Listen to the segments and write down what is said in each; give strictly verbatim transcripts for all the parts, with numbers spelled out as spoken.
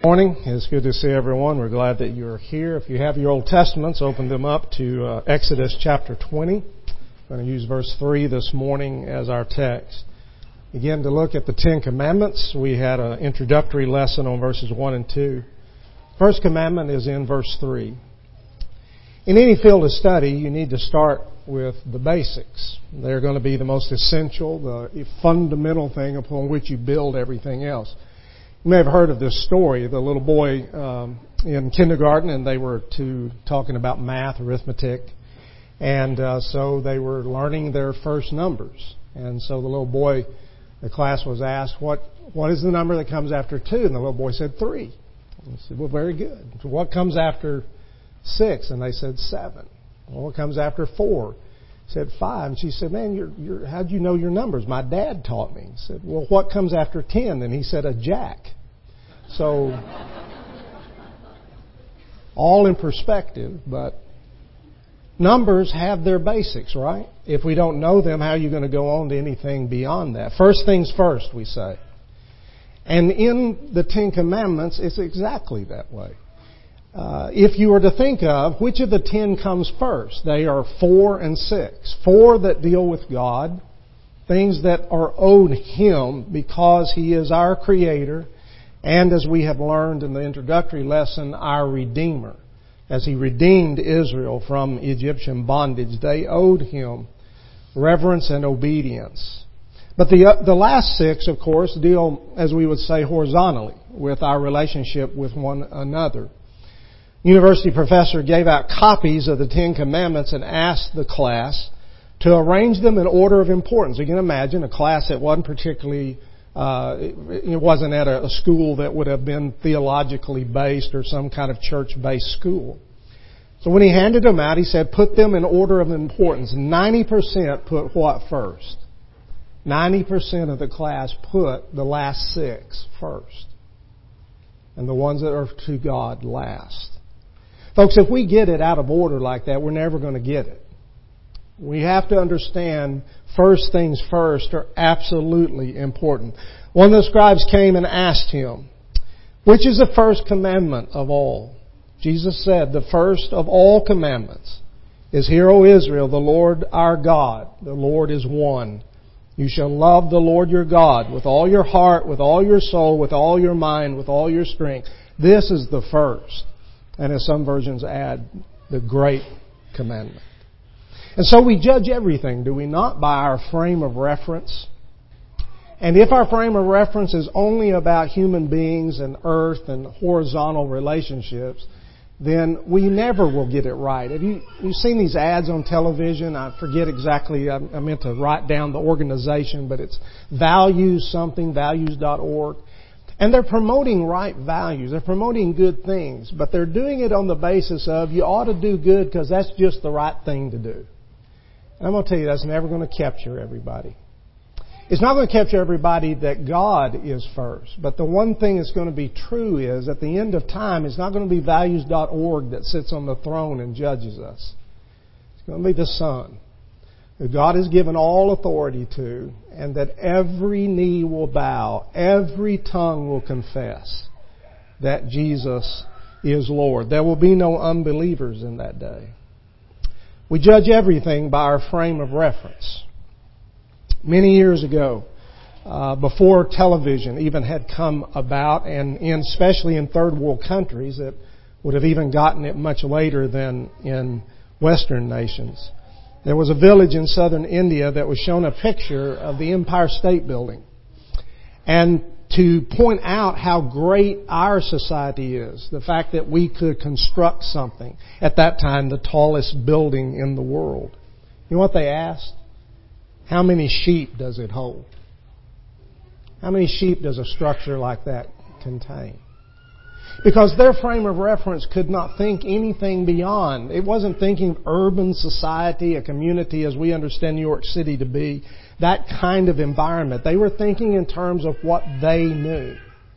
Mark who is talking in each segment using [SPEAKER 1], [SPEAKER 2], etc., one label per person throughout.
[SPEAKER 1] Morning. It's good to see everyone. We're glad that you're here. If you have your Old Testaments, open them up to uh, Exodus chapter twenty. I'm going to use verse three this morning as our text. Begin to look at the Ten Commandments. We had an introductory lesson on verses one and two. First commandment is in verse three. In any field of study, you need to start with the basics. They're going to be the most essential, the fundamental thing upon which you build everything else. You may have heard of this story. The little boy um, in kindergarten, and they were to talking about math, arithmetic, and uh, so they were learning their first numbers. And so the little boy, the class was asked, "What what is the number that comes after two?" And the little boy said three. And he said, "Well, very good. So what comes after six?" And they said seven. Well, what comes after four? He said five. And she said, "Man, you're, you're, how'd you know your numbers?" "My dad taught me." He said, "Well, what comes after ten?" And he said, "A jack." So, all in perspective, but numbers have their basics, right? If we don't know them, how are you going to go on to anything beyond that? First things first, we say. And in the Ten Commandments, it's exactly that way. Uh, if you were to think of which of the ten comes first, they are four and six. Four that deal with God, things that are owed Him because He is our Creator, and as we have learned in the introductory lesson, our Redeemer. As He redeemed Israel from Egyptian bondage, they owed Him reverence and obedience. But the uh, the last six, of course, deal, as we would say, horizontally with our relationship with one another. University professor gave out copies of the Ten Commandments and asked the class to arrange them in order of importance. You can imagine a class that wasn't particularly, uh, it wasn't at a school that would have been theologically based or some kind of church-based school. So when he handed them out, he said, put them in order of importance. ninety percent put what first? ninety percent of the class put the last six first. And the ones that are to God last. Folks, if we get it out of order like that, we're never going to get it. We have to understand first things first are absolutely important. One of the scribes came and asked him, which is the first commandment of all? Jesus said, the first of all commandments is, Hear, O Israel, the Lord our God, the Lord is one. You shall love the Lord your God with all your heart, with all your soul, with all your mind, with all your strength. This is the first. And as some versions add, the great commandment. And so we judge everything, do we not, by our frame of reference? And if our frame of reference is only about human beings and earth and horizontal relationships, then we never will get it right. Have you you've seen these ads on television? I forget exactly, I, I meant to write down the organization, but it's values something, values dot org. And they're promoting right values. They're promoting good things. But they're doing it on the basis of you ought to do good because that's just the right thing to do. And I'm going to tell you that's never going to capture everybody. It's not going to capture everybody that God is first. But the one thing that's going to be true is at the end of time, it's not going to be values dot org that sits on the throne and judges us. It's going to be the Son, that God has given all authority to, and that every knee will bow, every tongue will confess that Jesus is Lord. There will be no unbelievers in that day. We judge everything by our frame of reference. Many years ago, uh, before television even had come about, and in, especially in third world countries that would have even gotten it much later than in Western nations, there was a village in southern India that was shown a picture of the Empire State Building. And to point out how great our society is, the fact that we could construct something, at that time the tallest building in the world. You know what they asked? How many sheep does it hold? How many sheep does a structure like that contain? Because their frame of reference could not think anything beyond. It wasn't thinking urban society, a community as we understand New York City to be, that kind of environment. They were thinking in terms of what they knew.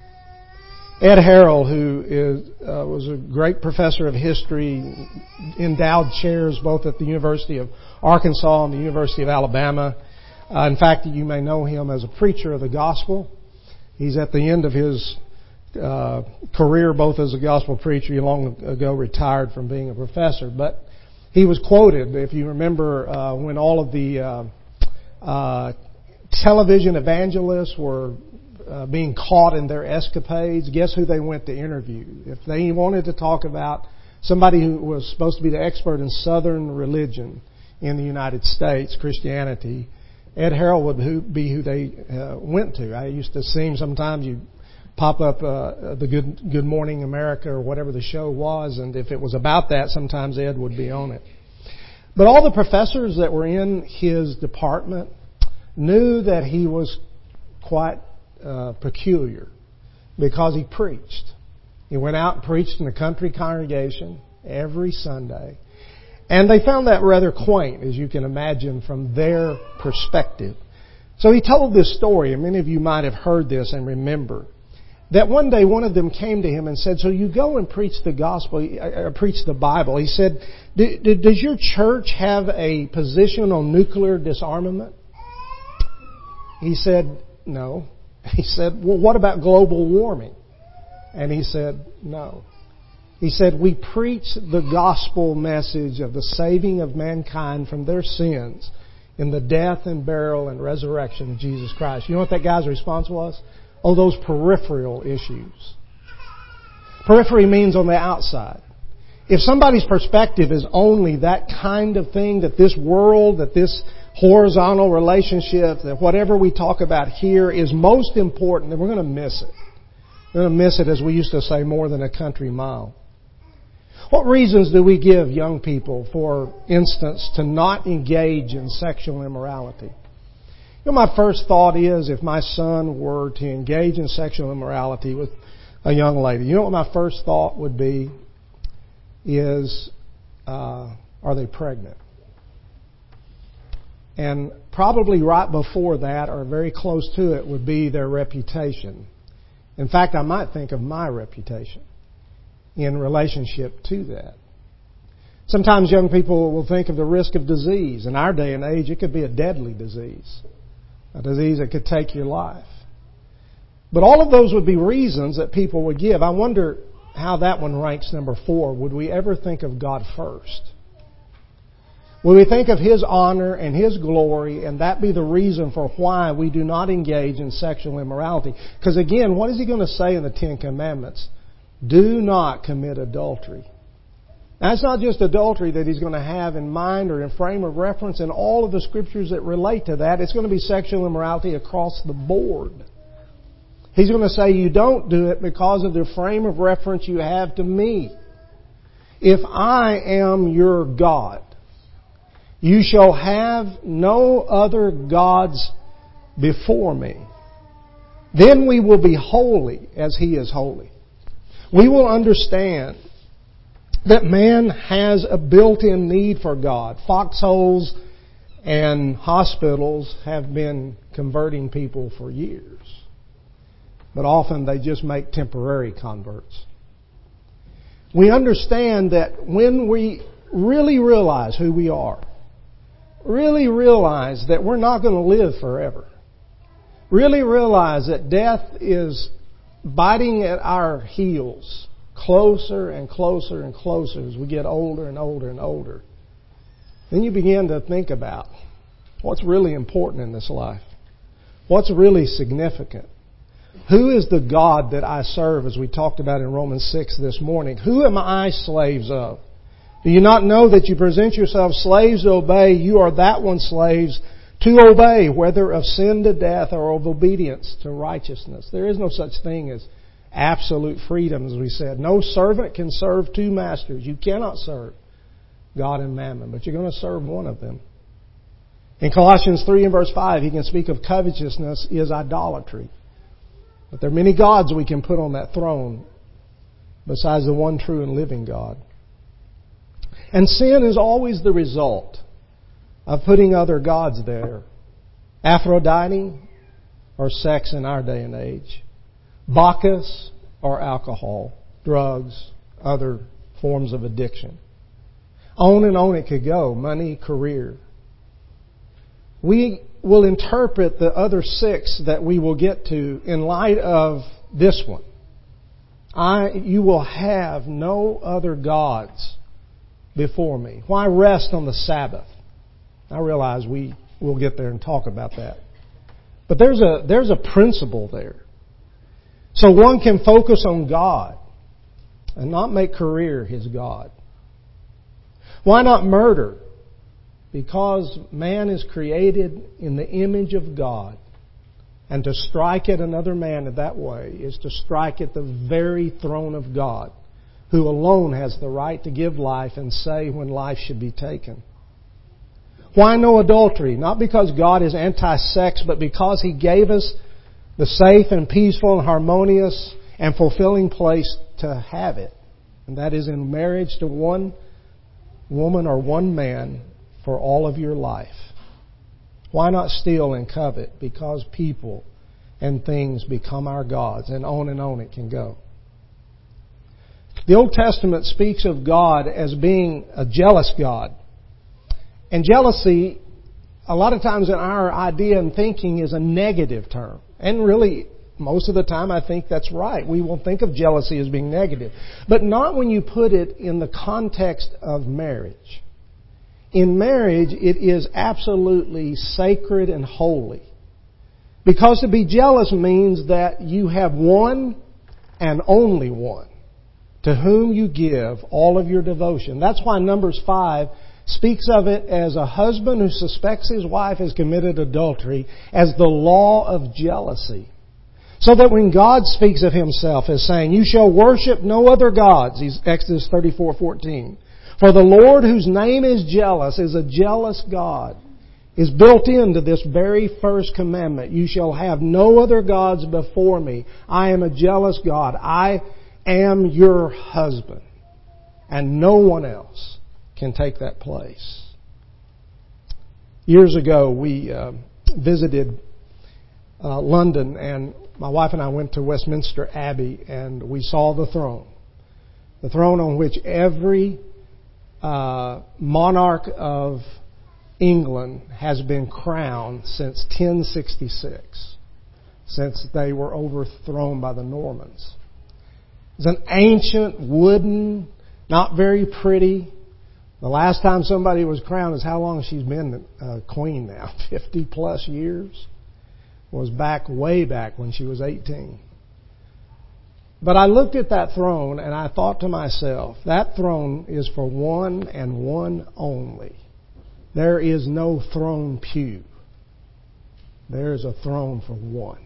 [SPEAKER 1] Ed Harrell, who is, uh, was a great professor of history, endowed chairs both at the University of Arkansas and the University of Alabama. Uh, in fact, you may know him as a preacher of the gospel. He's at the end of his uh, career both as a gospel preacher. He long ago retired from being a professor. But he was quoted, if you remember, uh, when all of the uh, uh, television evangelists were uh, being caught in their escapades, guess who they went to interview? If they wanted to talk about somebody who was supposed to be the expert in Southern religion in the United States, Christianity, Ed Harrell would be who they uh, went to. I used to see him sometimes. You pop up uh, the Good Good Morning America or whatever the show was, and if it was about that, sometimes Ed would be on it. But all the professors that were in his department knew that he was quite uh, peculiar because he preached. He went out and preached in a country congregation every Sunday. And they found that rather quaint, as you can imagine, from their perspective. So he told this story, and many of you might have heard this and remember, that one day one of them came to him and said, so you go and preach the gospel, or preach the Bible. He said, does your church have a position on nuclear disarmament? He said, no. He said, well, what about global warming? And he said, no. He said, we preach the gospel message of the saving of mankind from their sins in the death and burial and resurrection of Jesus Christ. You know what that guy's response was? Oh, those peripheral issues. Periphery means on the outside. If somebody's perspective is only that kind of thing, that this world, that this horizontal relationship, that whatever we talk about here is most important, then we're going to miss it. We're going to miss it, as we used to say, more than a country mile. What reasons do we give young people, for instance, to not engage in sexual immorality? You know, my first thought is, if my son were to engage in sexual immorality with a young lady, you know what my first thought would be? Is, uh, are they pregnant? And probably right before that, or very close to it, would be their reputation. In fact, I might think of my reputation in relationship to that. Sometimes young people will think of the risk of disease. In our day and age, it could be a deadly disease, a disease that could take your life. But all of those would be reasons that people would give. I wonder how that one ranks number four. Would we ever think of God first? Will we think of His honor and His glory, and that be the reason for why we do not engage in sexual immorality? Because again, what is He going to say in the Ten Commandments? Do not commit adultery. Now, it's not just adultery that He's going to have in mind or in frame of reference in all of the Scriptures that relate to that. It's going to be sexual immorality across the board. He's going to say you don't do it because of the frame of reference you have to me. If I am your God, you shall have no other gods before me. Then we will be holy as He is holy. We will understand that man has a built-in need for God. Foxholes and hospitals have been converting people for years. But often they just make temporary converts. We understand that when we really realize who we are, really realize that we're not going to live forever, really realize that death is biting at our heels closer and closer and closer as we get older and older and older, then you begin to think about what's really important in this life. What's really significant? Who is the God that I serve, as we talked about in Romans six this morning? Who am I slaves of? Do you not know that you present yourselves slaves to obey? You are that one slaves to obey, whether of sin to death or of obedience to righteousness. There is no such thing as absolute freedom, as we said. No servant can serve two masters. You cannot serve God and mammon, but you're going to serve one of them. In Colossians three and verse five, he can speak of covetousness is idolatry. But there are many gods we can put on that throne besides the one true and living God. And sin is always the result of putting other gods there. Aphrodite or sex in our day and age. Bacchus or alcohol, drugs, other forms of addiction. On and on it could go. Money, career. We will interpret the other six that we will get to in light of this one. I, you will have no other gods before me. Why rest on the Sabbath? I realize we will get there and talk about that. But there's a, there's a principle there. So one can focus on God and not make career his God. Why not murder? Because man is created in the image of God. And to strike at another man in that way is to strike at the very throne of God, who alone has the right to give life and say when life should be taken. Why no adultery? Not because God is anti-sex, but because He gave us the safe and peaceful and harmonious and fulfilling place to have it. And that is in marriage to one woman or one man for all of your life. Why not steal and covet? Because people and things become our gods, and on and on it can go. The Old Testament speaks of God as being a jealous God. And jealousy, a lot of times in our idea and thinking, is a negative term. And really, most of the time I think that's right. We will think of jealousy as being negative. But not when you put it in the context of marriage. In marriage, it is absolutely sacred and holy. Because to be jealous means that you have one and only one to whom you give all of your devotion. That's why Numbers five speaks of it as a husband who suspects his wife has committed adultery as the law of jealousy. So that when God speaks of Himself as saying, "You shall worship no other gods," Exodus thirty-four fourteen. For the Lord, whose name is jealous, is a jealous God, is built into this very first commandment. You shall have no other gods before me. I am a jealous God. I am your husband. And no one else can take that place. Years ago, we uh, visited uh, London, and my wife and I went to Westminster Abbey, and we saw the throne. The throne on which every Uh, monarch of England has been crowned since ten sixty-six, since they were overthrown by the Normans. It's an ancient, wooden, not very pretty. The last time somebody was crowned is how long she's been uh, queen now, fifty plus years. Was back, way back when she was eighteen. But I looked at that throne and I thought to myself, that throne is for one and one only. There is no throne pew. There is a throne for one.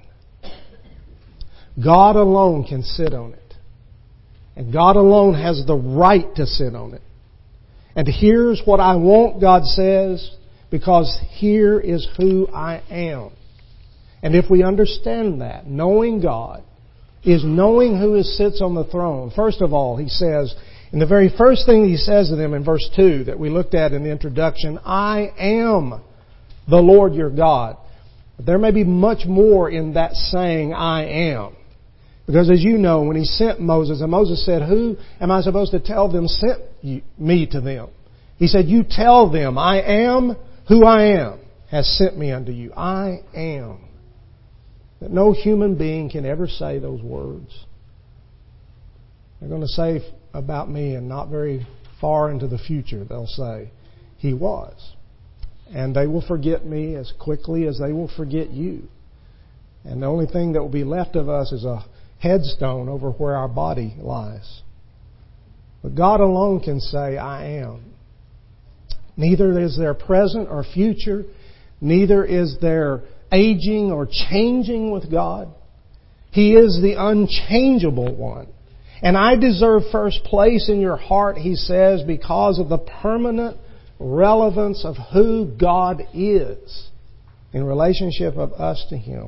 [SPEAKER 1] God alone can sit on it. And God alone has the right to sit on it. And here's what I want, God says, because here is who I am. And if we understand that, knowing God is knowing who sits on the throne. First of all, He says, in the very first thing He says to them in verse two that we looked at in the introduction, I am the Lord your God. But there may be much more in that saying, I am. Because as you know, when He sent Moses, and Moses said, who am I supposed to tell them sent you, me to them? He said, you tell them, I am who I am has sent me unto you. I am. That no human being can ever say those words. They're going to say about me, and not very far into the future, they'll say, He was. And they will forget me as quickly as they will forget you. And the only thing that will be left of us is a headstone over where our body lies. But God alone can say, I am. Neither is there present or future. Neither is there aging or changing with God. He is the unchangeable one. And I deserve first place in your heart, He says, because of the permanent relevance of who God is in relationship of us to Him.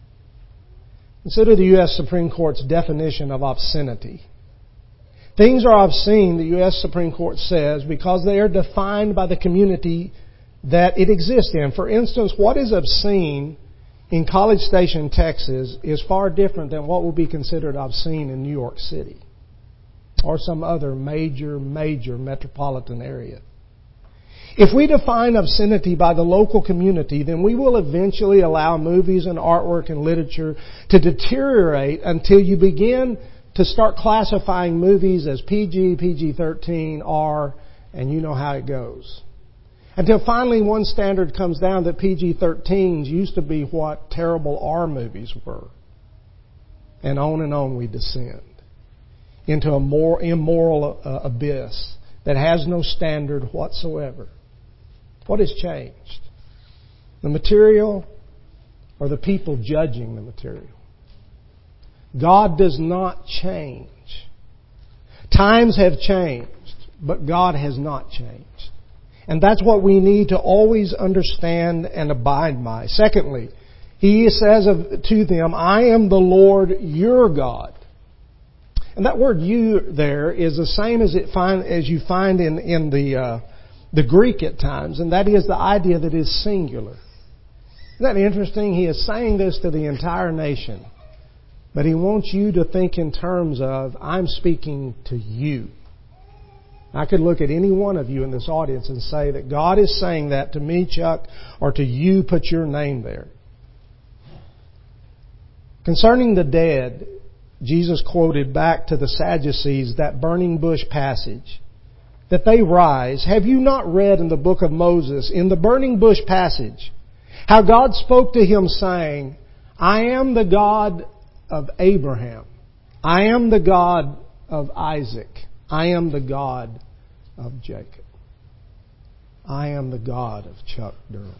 [SPEAKER 1] Consider the U S Supreme Court's definition of obscenity. Things are obscene, the U S Supreme Court says, because they are defined by the community that it exists in. For instance, what is obscene in College Station, Texas is far different than what will be considered obscene in New York City or some other major, major metropolitan area. If we define obscenity by the local community, then we will eventually allow movies and artwork and literature to deteriorate until you begin to start classifying movies as P G, P G thirteen, R, and you know how it goes. Until finally one standard comes down that P G thirteens used to be what terrible R movies were. And on and on we descend into a more immoral uh, abyss that has no standard whatsoever. What has changed? The material or the people judging the material? God does not change. Times have changed, but God has not changed. And that's what we need to always understand and abide by. Secondly, He says of, to them, I am the Lord your God. And that word "you" there is the same as it find as you find in in the uh, the Greek at times, and that is the idea that is singular. Isn't that interesting? He is saying this to the entire nation, but He wants you to think in terms of, I'm speaking to you. I could look at any one of you in this audience and say that God is saying that to me, Chuck, or to you. Put your name there. Concerning the dead, Jesus quoted back to the Sadducees that burning bush passage, that they rise. Have you not read in the book of Moses, in the burning bush passage, how God spoke to him saying, I am the God of Abraham. I am the God of Isaac. I am the God of Jacob. I am the God of Chuck Durham.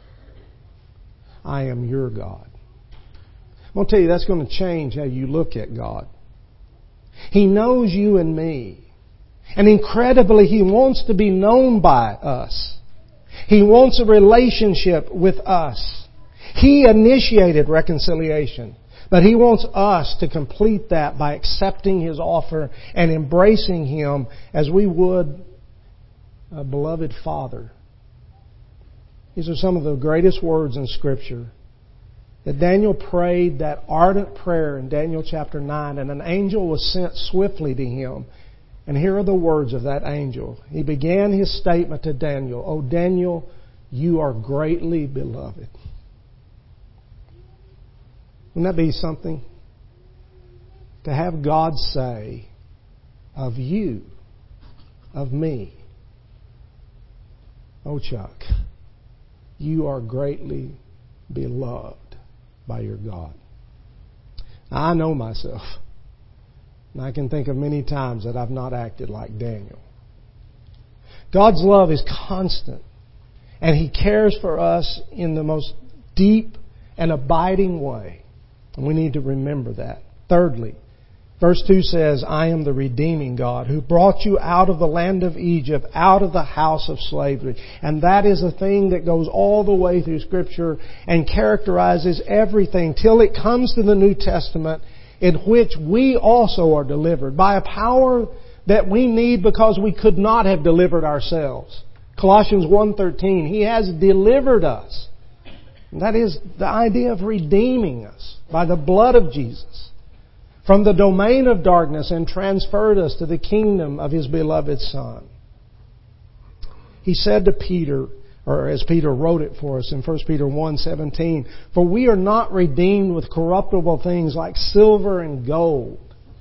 [SPEAKER 1] I am your God. I'm going to tell you, that's going to change how you look at God. He knows you and me. And incredibly, He wants to be known by us. He wants a relationship with us. He initiated reconciliation. But He wants us to complete that by accepting His offer and embracing Him as we would a beloved Father. These are some of the greatest words in Scripture. That Daniel prayed that ardent prayer in Daniel chapter nine, and an angel was sent swiftly to him. And here are the words of that angel. He began his statement to Daniel, O Daniel, you are greatly beloved. Wouldn't that be something? To have God say of you, of me, oh Chuck, you are greatly beloved by your God. Now, I know myself. And I can think of many times that I've not acted like Daniel. God's love is constant. And He cares for us in the most deep and abiding way. And we need to remember that. Thirdly, verse two says, I am the redeeming God who brought you out of the land of Egypt, out of the house of slavery. And that is a thing that goes all the way through Scripture and characterizes everything till it comes to the New Testament, in which we also are delivered by a power that we need because we could not have delivered ourselves. Colossians one thirteen, He has delivered us. And that is the idea of redeeming us by the blood of Jesus from the domain of darkness and transferred us to the kingdom of His beloved Son. He said to Peter, or as Peter wrote it for us in First Peter one seventeen, for we are not redeemed with corruptible things like silver and gold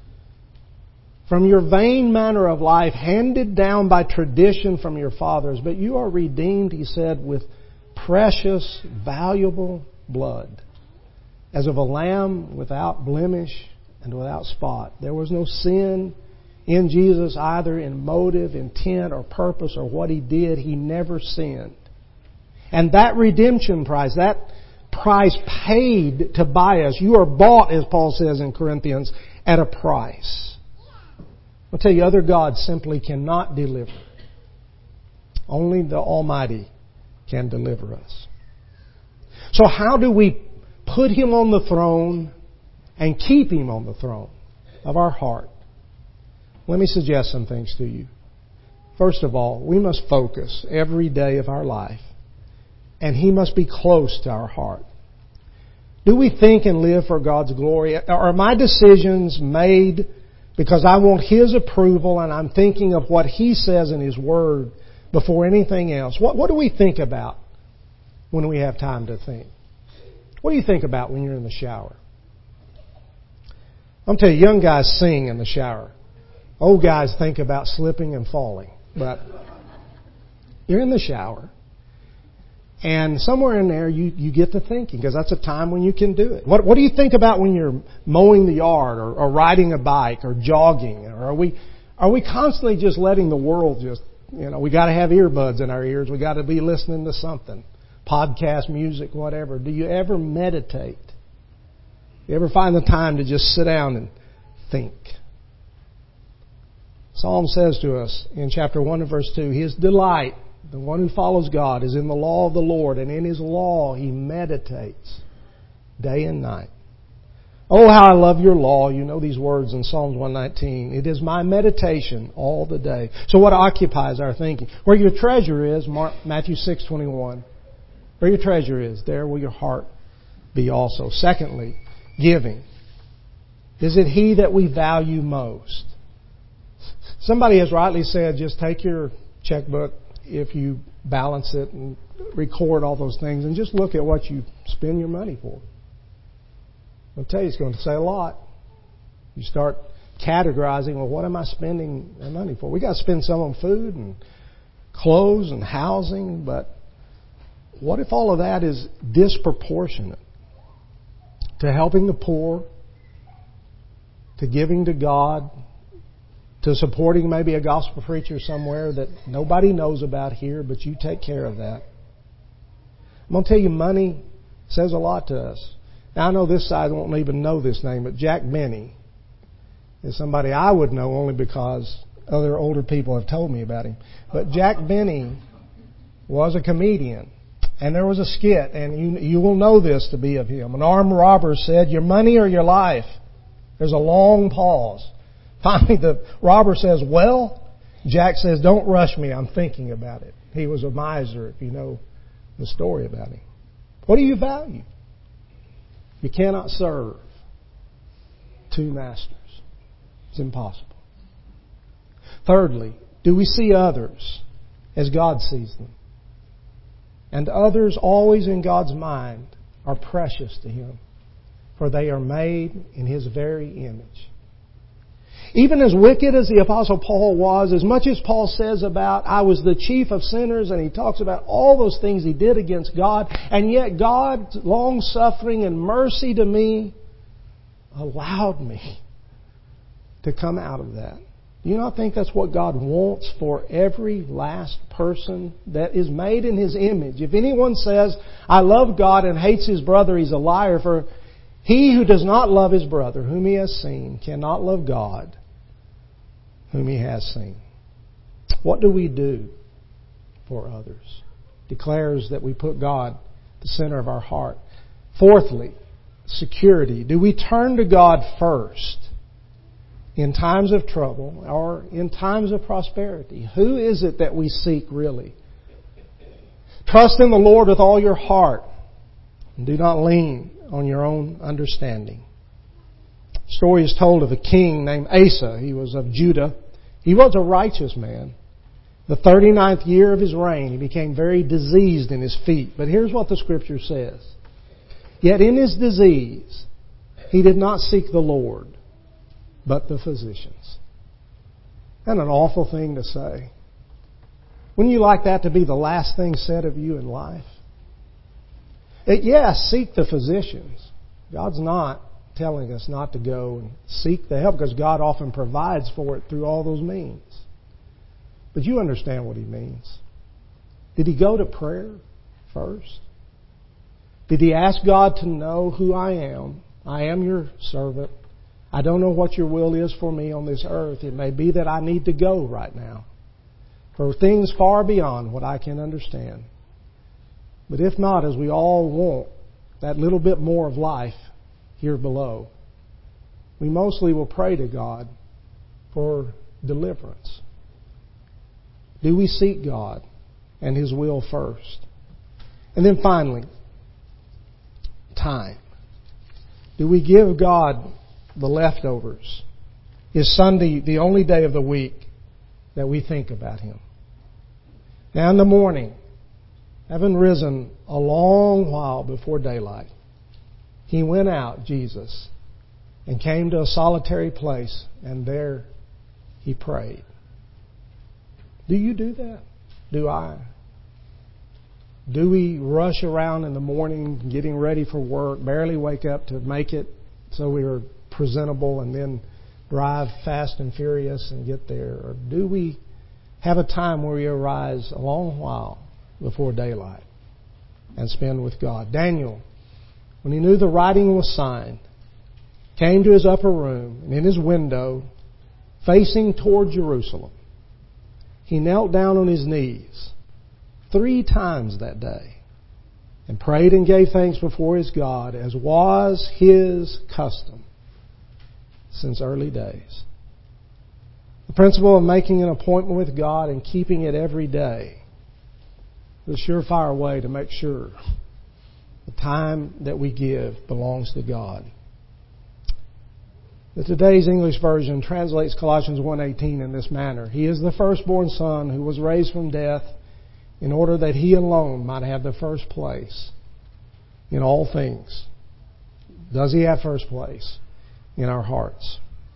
[SPEAKER 1] from your vain manner of life handed down by tradition from your fathers, but you are redeemed, he said, with precious, valuable blood, as of a lamb without blemish and without spot. There was no sin in Jesus, either in motive, intent, or purpose, or what He did. He never sinned. And that redemption price, that price paid to buy us, you are bought, as Paul says in Corinthians, at a price. I'll tell you, other gods simply cannot deliver. Only the Almighty can deliver us. So how do we put Him on the throne and keep Him on the throne of our heart? Let me suggest some things to you. First of all, we must focus every day of our life, and He must be close to our heart. Do we think and live for God's glory? Are my decisions made because I want His approval and I'm thinking of what He says in His Word before anything else? What, what do we think about when we have time to think? What do you think about when you're in the shower? I'm tell you, young guys sing in the shower. Old guys think about slipping and falling. But you're in the shower. And somewhere in there, you, you get to thinking, because that's a time when you can do it. What, what do you think about when you're mowing the yard or, or riding a bike or jogging? Or are we, are we constantly just letting the world just, you know, we got to have earbuds in our ears. We got to be listening to something. Podcast, music, whatever. Do you ever meditate? You ever find the time to just sit down and think? Psalm says to us in chapter one and verse two, His delight, the one who follows God, is in the law of the Lord, and in His law he meditates day and night. Oh, how I love your law. You know these words in Psalms one nineteen. It is my meditation all the day. So what occupies our thinking? Where your treasure is, Mark, Matthew six twenty-one. Where your treasure is, there will your heart be also. Secondly, giving. Is it He that we value most? Somebody has rightly said, just take your checkbook, if you balance it and record all those things, and just look at what you spend your money for. I'll tell you, it's going to say a lot. You start categorizing, well, what am I spending my money for? We got to spend some on food and clothes and housing, but what if all of that is disproportionate to helping the poor, to giving to God, to supporting maybe a gospel preacher somewhere that nobody knows about here, but you take care of that? I'm going to tell you, money says a lot to us. Now, I know this side won't even know this name, but Jack Benny is somebody I would know only because other older people have told me about him. But Jack Benny was a comedian, and there was a skit, and you, you will know this to be of him. An armed robber said, your money or your life? There's a long pause. Finally, the robber says, well, Jack says, don't rush me. I'm thinking about it. He was a miser, if you know the story about him. What do you value? You cannot serve two masters. It's impossible. Thirdly, do we see others as God sees them? And others always in God's mind are precious to Him, for they are made in His very image. Even as wicked as the Apostle Paul was, as much as Paul says about, I was the chief of sinners, and he talks about all those things he did against God, and yet God's long-suffering and mercy to me allowed me to come out of that. Do you not think that's what God wants for every last person that is made in His image? If anyone says, I love God and hates his brother, he's a liar. For he who does not love his brother, whom he has seen, cannot love God, whom he has seen. What do we do for others? Declares that we put God at the center of our heart. Fourthly, security. Do we turn to God first in times of trouble or in times of prosperity? Who is it that we seek really? Trust in the Lord with all your heart and do not lean on your own understanding. A story is told of a king named Asa. He was of Judah. He was a righteous man. The thirty-ninth year of his reign, he became very diseased in his feet. But here's what the Scripture says. Yet in his disease, he did not seek the Lord, but the physicians. Isn't that an awful thing to say? Wouldn't you like that to be the last thing said of you in life? It, yes, seek the physicians. God's not telling us not to go and seek the help, because God often provides for it through all those means. But you understand what He means. Did he go to prayer first? Did he ask God to know who I am? I am your servant. I don't know what your will is for me on this earth. It may be that I need to go right now for things far beyond what I can understand. But if not, as we all want that little bit more of life here below, we mostly will pray to God for deliverance. Do we seek God and His will first? And then finally, time. Do we give God the leftovers? Is Sunday the only day of the week that we think about Him? Now in the morning, having risen a long while before daylight, He went out, Jesus, and came to a solitary place, and there he prayed. Do you do that? Do I? Do we rush around in the morning getting ready for work, barely wake up to make it so we are presentable, and then drive fast and furious and get there? Or do we have a time where we arise a long while before daylight and spend with God? Daniel, when he knew the writing was signed, came to his upper room, and in his window, facing toward Jerusalem, he knelt down on his knees three times that day and prayed and gave thanks before his God, as was his custom since early days. The principle of making an appointment with God and keeping it every day is a surefire way to make sure the time that we give belongs to God. The today's English version translates Colossians one eighteen in this manner: He is the firstborn Son who was raised from death, in order that He alone might have the first place in all things. Does He have first place in our hearts?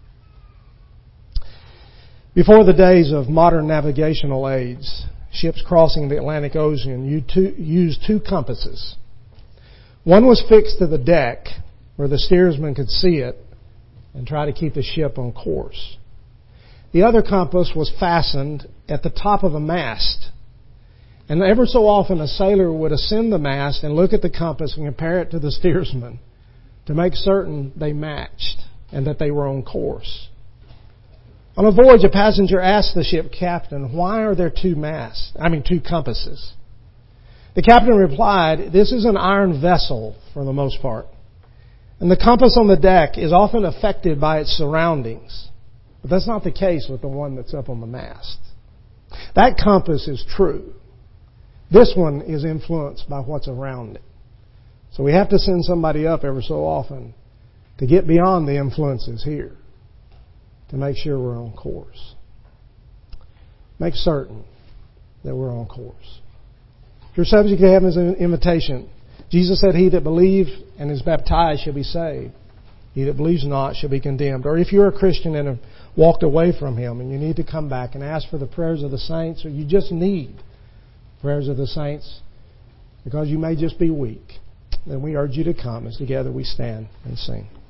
[SPEAKER 1] Before the days of modern navigational aids, ships crossing the Atlantic Ocean used two compasses. One was fixed to the deck where the steersman could see it and try to keep the ship on course. The other compass was fastened at the top of a mast. And ever so often a sailor would ascend the mast and look at the compass and compare it to the steersman to make certain they matched and that they were on course. On a voyage, a passenger asked the ship captain, "Why are there two masts? I mean, two compasses?" The captain replied, "This is an iron vessel for the most part, and the compass on the deck is often affected by its surroundings. But that's not the case with the one that's up on the mast. That compass is true. This one is influenced by what's around it. So we have to send somebody up every so often to get beyond the influences here, to make sure we're on course. Make certain that we're on course." If you're subject to heaven's invitation, Jesus said, "He that believes and is baptized shall be saved. He that believes not shall be condemned." Or if you're a Christian and have walked away from Him and you need to come back and ask for the prayers of the saints, or you just need prayers of the saints because you may just be weak, then we urge you to come as together we stand and sing.